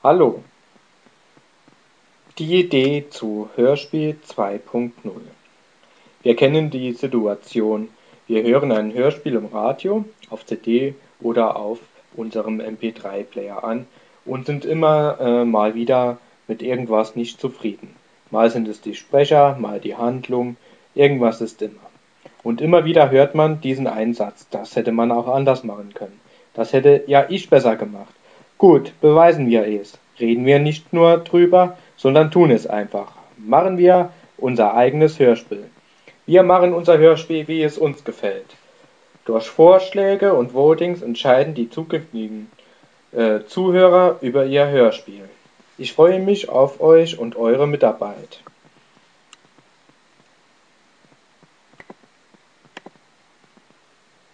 Hallo, die Idee zu Hörspiel 2.0. Wir kennen die Situation. Wir hören ein Hörspiel im Radio, auf CD oder auf unserem MP3-Player an und sind immer mal wieder mit irgendwas nicht zufrieden. Mal sind es die Sprecher, mal die Handlung, irgendwas ist immer. Und immer wieder hört man diesen einen Satz: Das hätte man auch anders machen können. Das hätte ja ich besser gemacht. Gut, beweisen wir es. Reden wir nicht nur drüber, sondern tun es einfach. Machen wir unser eigenes Hörspiel. Wir machen unser Hörspiel, wie es uns gefällt. Durch Vorschläge und Votings entscheiden die zukünftigen Zuhörer über ihr Hörspiel. Ich freue mich auf euch und eure Mitarbeit.